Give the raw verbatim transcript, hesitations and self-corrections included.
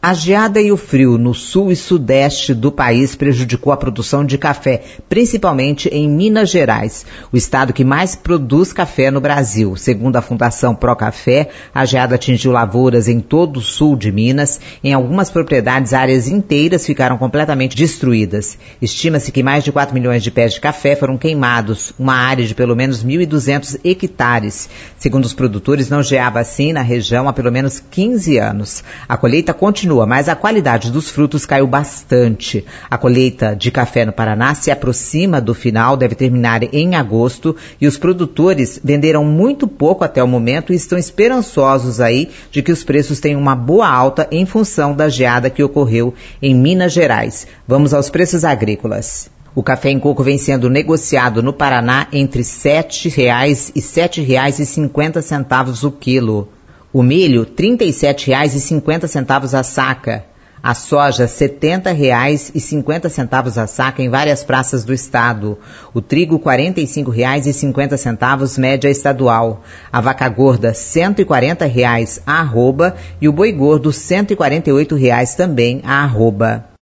A geada e o frio no sul e sudeste do país prejudicou a produção de café, principalmente em Minas Gerais, o estado que mais produz café no Brasil. Segundo a Fundação Procafé, a geada atingiu lavouras em todo o sul de Minas. Em algumas propriedades, áreas inteiras ficaram completamente destruídas. Estima-se que mais de quatro milhões de pés de café foram queimados, uma área de pelo menos mil e duzentos hectares. Segundo os produtores, não geava assim na região há pelo menos quinze anos. A colheita continua, mas a qualidade dos frutos caiu bastante. A colheita de café no Paraná se aproxima do final, deve terminar em agosto, e os produtores venderam muito pouco até o momento e estão esperançosos aí de que os preços tenham uma boa alta em função da geada que ocorreu em Minas Gerais. Vamos aos preços agrícolas. O café em coco vem sendo negociado no Paraná entre sete reais e sete reais e cinquenta centavos o quilo. O milho, trinta e sete reais e cinquenta centavos a saca. A soja, setenta reais e cinquenta centavos a saca em várias praças do estado. O trigo, quarenta e cinco reais e cinquenta centavos, média estadual. A vaca gorda, cento e quarenta reais a arroba, e o boi gordo, cento e quarenta e oito reais também a arroba.